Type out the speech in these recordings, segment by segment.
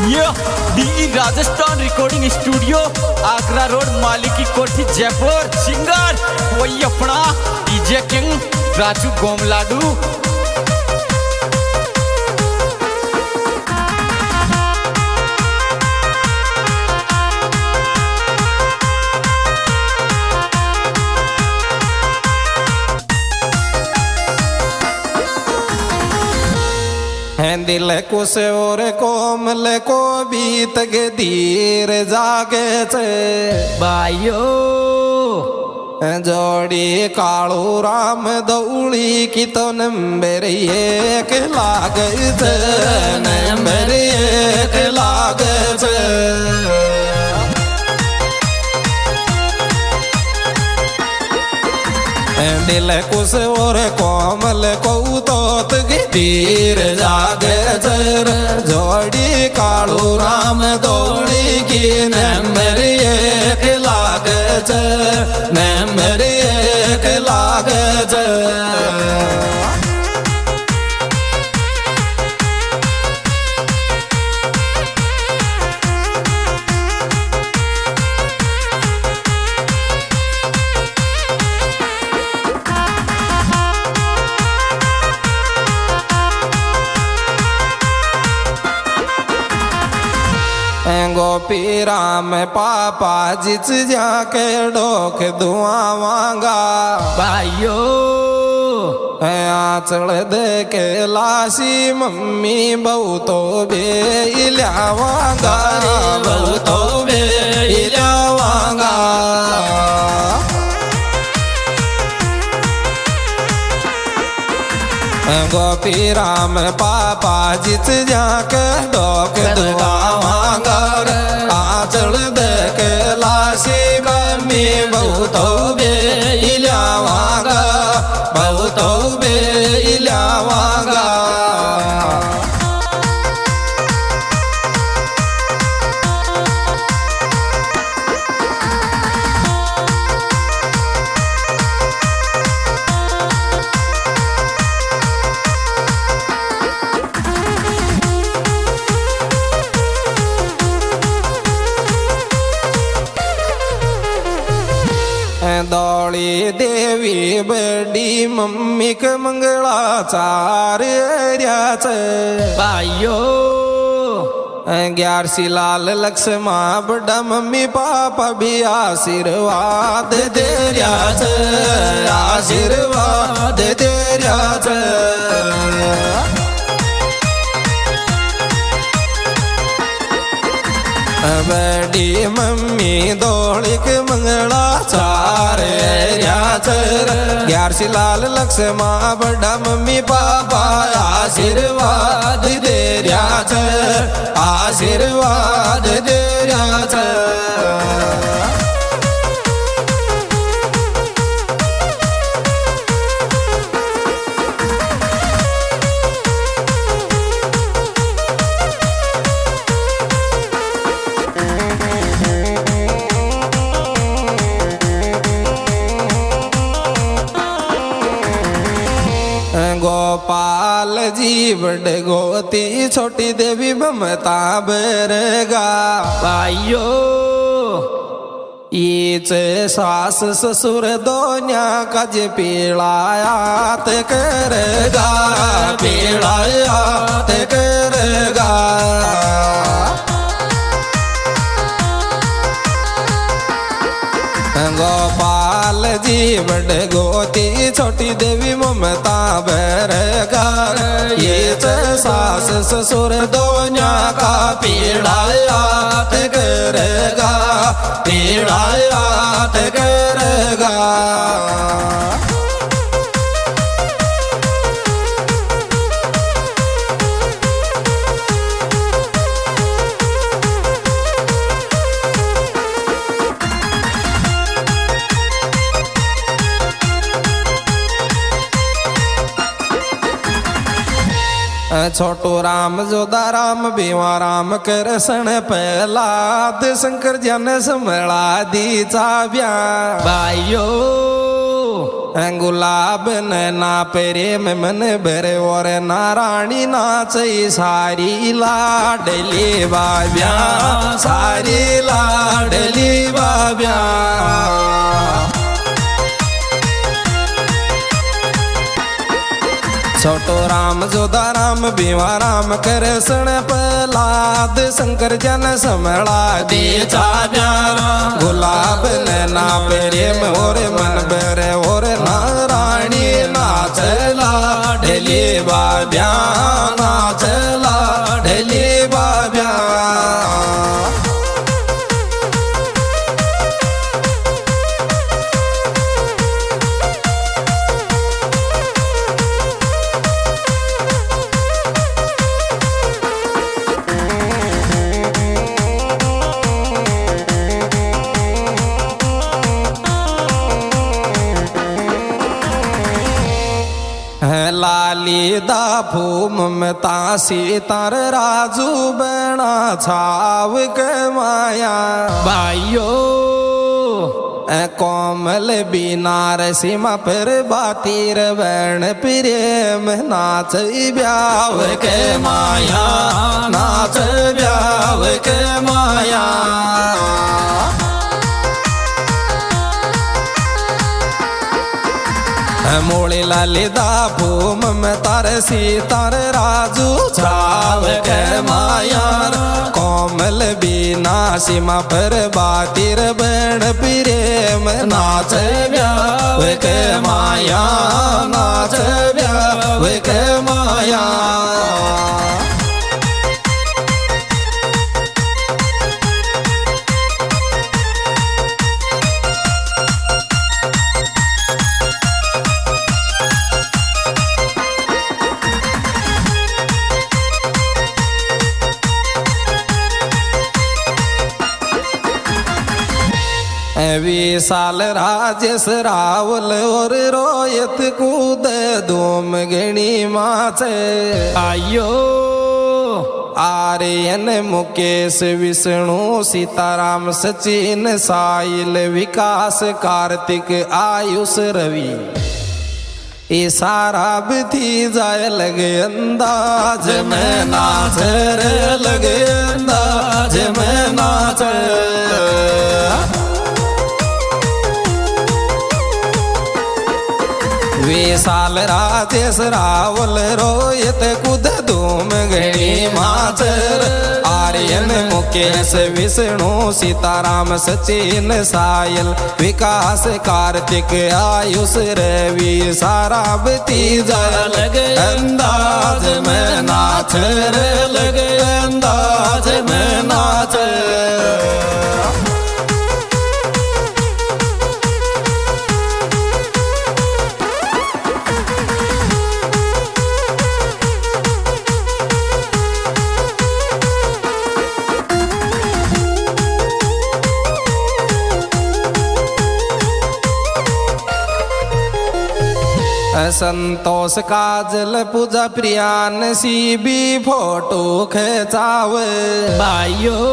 ये the Rajasthan recording studio Agra road मालिकी कोठी जयपुर। सिंगर वही अपना डीजे किंग राजू गोमलाडू। दिल को से और कोमल को बीत के धीर जागे छे भाइयो जोड़ी कालू राम दौड़ी की तो नंबर एक लाग छे नंबर एक लाग छे। दिल कुछ और कोमल को तोत धीर जागे जर जोड़ी कालू राम दौड़ी की नंबर एक लाग जर नंबर एक लाग जर। गोपी राम पापा जिच जाके डोक धुआं मांगा भाइयो आंचल दे के लाशी मम्मी बहु तो बेलियावांगा बहु तो बेलियावांगा। गोपी राम पापा जित जाके डोक दुआवांगा आंचल दे के लाशी मम्मी बहुत बेलियावांगा बहुत बेलियावांगा। दौड़ी देवी बड़ी मम्मी के मंगलाचार भाइयो 11 लाल लक्ष्मा बड़ा मम्मी पापा भी आशीर्वाद दे रहा छे आशीर्वाद दे रहा छे। बड़ी मम्मी दौड़ी के मंगला चार 11 लाल लक्ष्मा बड़ा मम्मी पापा आशीर्वाद दे रहा छे आशीर्वाद दे रहा छे। गोपाल जी बड़ गोती छोटी देवी ममता बरगा भाइयो ये सास ससुर दोन्या कज पीड़ायात करेगा पीड़ायात करेगा। गोपाल जी बड़ गोती छोटी देवी ममता बरगा ये सास ससुर दोन्या का पीड़ायात करेगा पीड़ायात करेगा। छोटू राम जोदा राम भीमा राम कृष्ण प्रहलाद शंकर जन समला दी चाव्या भाइयो गुलाब नैना प्रेम मन भरे और नारायणी नाचई सारी लाडली बाब्या सारी लाडली बाब्या छोटो राम जोधा राम भीमा राम कृष्ण प्रहलाद शंकर जन समला दी चाब्यारा गुलाब नैना प्रेम और मन भरे और नारायणी नाचला ढली बाब्या नाचला ढली बाब्या लाली दा फूम में तासी तार राजू बना छाव के माया भाइयों कोमल बीनार सीमा पर बातीर बन प्रेम नाच ब्याव के माया नाच ब्याव के माया मोड़ी लाली दा भूम में तार सीतार राजू छाव के मायार कोमल बीना सीमा पर बातिर बन प्रेम नाच ब्याव के माया नाच ब्याव के माया विशाल राजेश रावल और रोयत कूद धूम गणी माचे आयो आर्यन मुकेश विष्णु सीताराम सचिन साहिल विकास कार्तिक आयुष रवि ये सारा थी जाए लगे अंदाज में नाच लगे अंदाज में नाच विशाल राजेश रावल रोहित कुद धूम गणी माचर आर्यन मुकेश विष्णु सीताराम सचिन सायल विकास कार्तिक आयुष रवि सारा बती जय लगे अंदाज में नाच लगे अंदाज में नाच संतोष काजल पूजा प्रियान सी भी फोटो खचाव भाइयों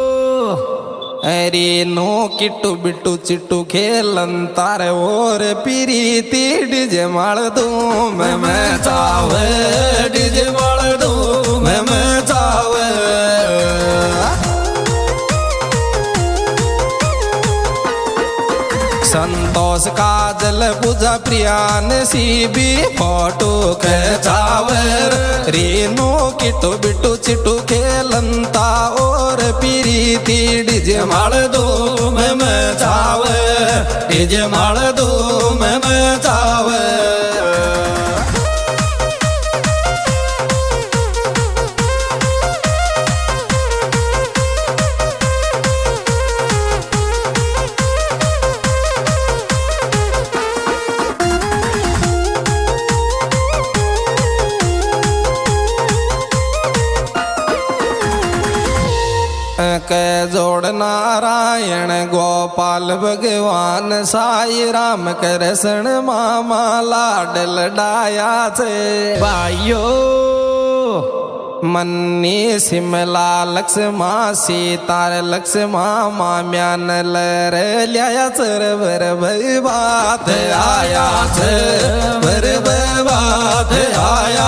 अरे नो किट्टू बिट्टू चिट्टू खेलन तारे और प्रीति डीजे माल धूम में चाव डीजे माल धूम में चाव संतोष काजल पूजा प्रियान सी भी फोटो खचावर रेनो किट्टू बिट्टू चिट्टू खेलंता और प्रीति डीजे माल धूम में चाव डीजे माल धूम में चाव के जोड़ नारायण गोपाल भगवान साई राम कृष्ण मामा लाड लडाया छे भाइयों मन्नी शिमला लक्ष्मा सीतार लक्ष्मा माम्यान लर ल्याया चर बर बात आया बर बात आया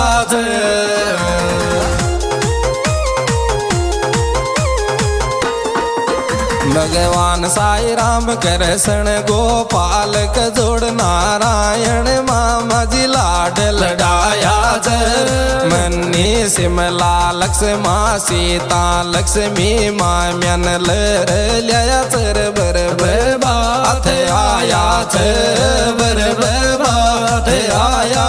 भगवान साई राम कृष्ण गोपाल का जोड़ नारायण मामा जी लाड लड़ाया मन्नी शिमला लक्ष्मा सीता लक्ष्मी माम्यन लर ल्याया चर बर बात आया बर बात आया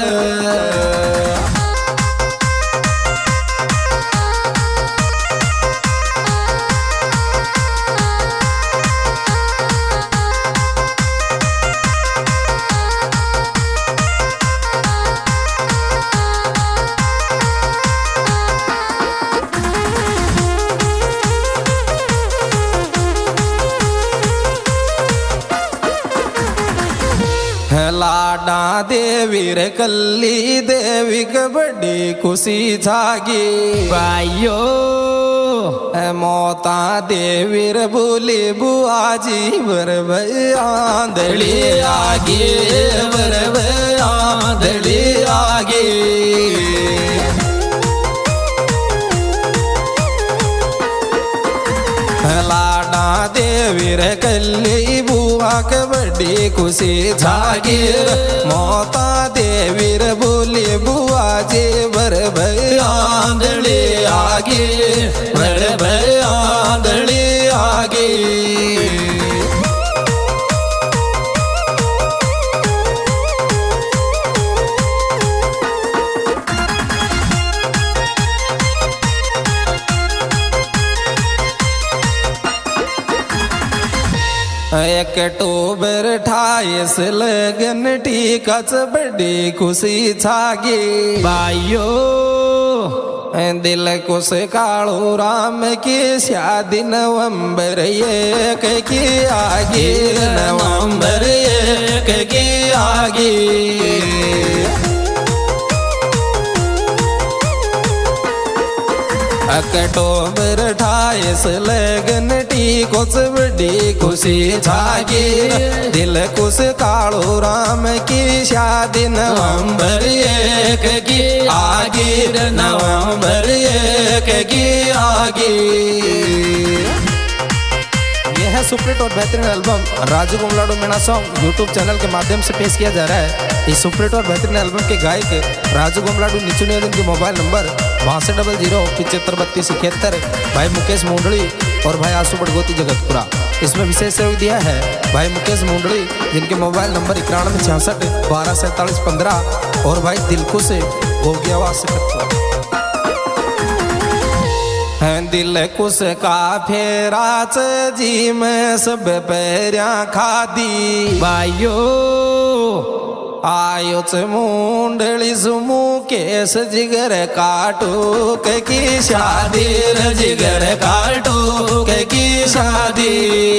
लाडा देवी रे कल्ली देवी के बड़ी खुशी जागी भाइयो मोता देवी रे बोली बुआजी बर आंधड़ी आगे बर आंधड़ी आगे लाडा देवी रे कल्ली बुआ के बड़ी खुशी जागीर मोता देवी रे बोली बुआ जी बर आंधड़ी आगे बर आंधड़ी आगे एक अक्टूबर 28 लगन टीकाच बड़ी खुशी छागी भाइयो दिल कुछ कालू राम की शादी नवंबर 1 की आगे नवंबर 1 की आगे अक्टूबर 28 लगन टीकोच बड़ी खुशी जागी दिल कुछ कालू राम की शादी नवंबर 1 की आगे नवंबर 1 की आगे यह है सुपरहिट और बेहतरीन एल्बम राजू गुमलाडू मीणा सॉन्ग यूट्यूब चैनल के माध्यम से पेश किया जा रहा है। इस सुपरहिट और बेहतरीन एल्बम के गायक राजू गुमलाडू नीचू नियोजन के मोबाइल नंबर 6200753271 भाई मुकेश मुंडली और भाई आसू बड़गोती जगतपुरा। इसमें विशेष सहयोग दिया है भाई मुकेश मुंडली जिनके मोबाइल नंबर 9166124715 और भाई दिलखुश से गोगियावास से दिल कुछ का फेराच जी में सब पैरिया खादी भाइयो आयो च मुंडली सुमू केस जिगर काटू की शादी जिगर काटू की शादी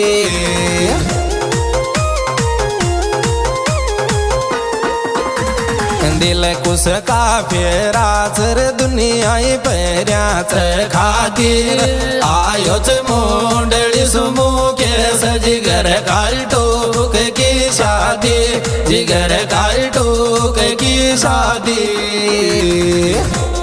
दिल कुछ का फेरा चर दुनिया पैरिया खातिर आयो च मुंडली सुमू केस जिगर काटू की शादी जिगर काटू की शादी